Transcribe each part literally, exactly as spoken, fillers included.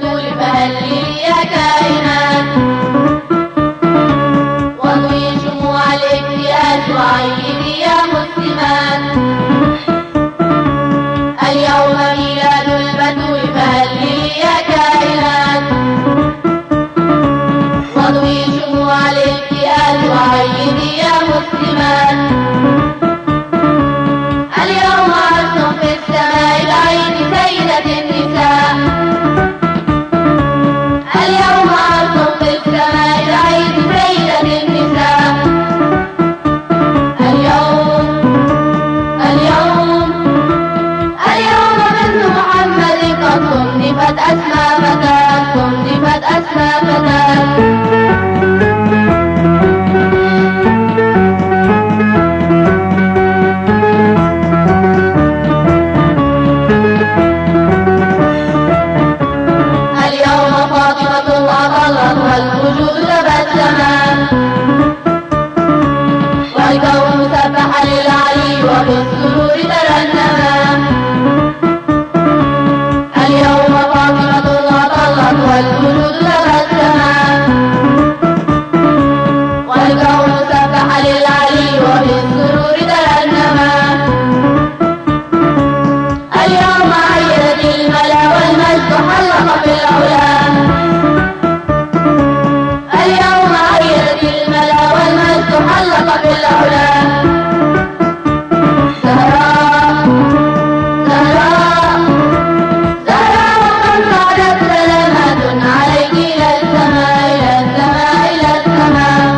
البتول فهل لي يا كائنات واضوي شموع الامتياز وعيدي يا مسلمات. اليوم ميلاد البتول فهل لي يا كائنات واضوي شموع الامتياز وعيدي يا مسلمات. اليوم عرس في السماء العيد سيدة النساء. اليوم عرس في السماء العيد سيدة النساء. اليوم اليوم اليوم بنت محمد قد صنفت أسمى فتاة صنفت أسمى فتاة. والوجود تبسما والكون سبح للعلي وبالسرور ترنما. اليوم فاطمة أطلت والوجود تبسما والكون سبح للعلي وبالسرور ترنما. اليوم عيدت الملا والمجد حلق في العلا. اليوم عيدت الملا والمجد حلق في العلا. زهراء زهراء زهراء قد صعدت سلامات عليك إلى السماء إلى السماء إلى السماء.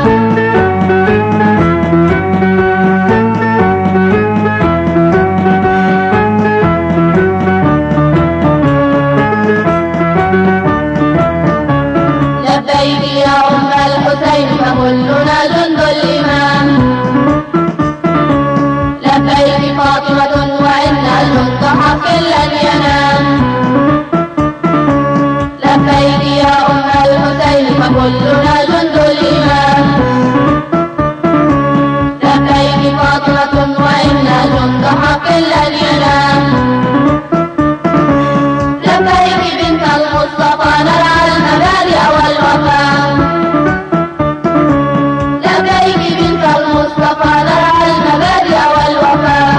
لبيك يا أم الحسين فكلنا جند الإمام. لبيك فاطمة وإن جند حق لن ينام. لبيك يا أم الحسين فكلنا جند الإمام. لبيك فاطمة وإن جند حق لن ينام. لبيك بنت المصطفى نرعى المبادئ والوفاء. لبيك بنت المصطفى نرعى المبادئ والوفاء.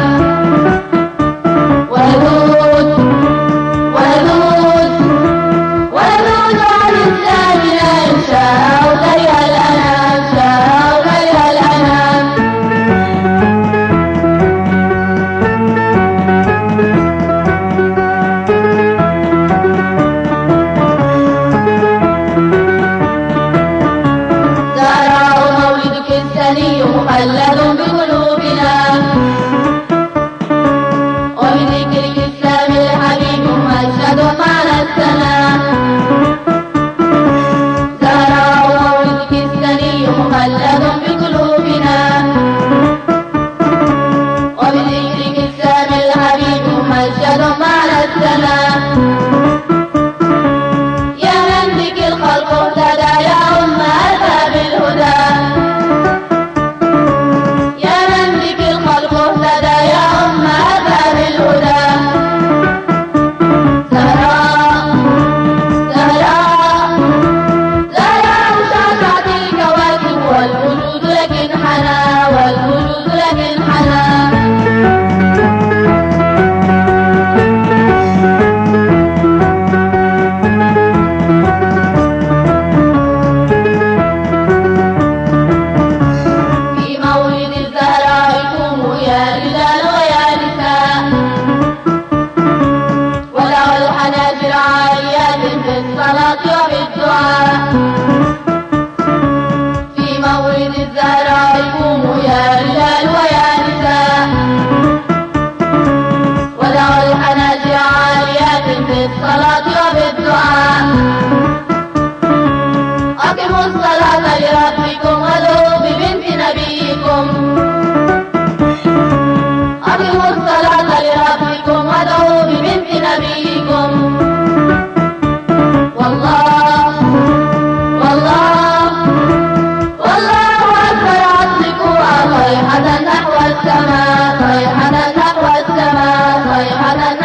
ونذود ونذود ونذود عن إسلامنا إن شاء غير الأنام شاء غير الأنام. مخلد بقلوبنا وبذكرك السامي الحبيب ممجد معنى السنة. زهراء مولدك السني مخلد بقلوبنا وبذكرك السامي الحبيب ممجد معنى السنة. يا من بك الخلق اهتدى يا أم أتى بالهدى. في مولد الزهراء قوموا يا رجال ويا نساء ودعوا الحناجر عاليات بالصلاة وبالدعاء. أقيموا الصلاة لربكم وادعوا ببنت نبيكم. أقيموا الصلاة لربكم وادعوا ببنت نبيكم. والله والله والله أكبر أطلقوا صيحة نحو السماء صيحة نحو السماء صيحة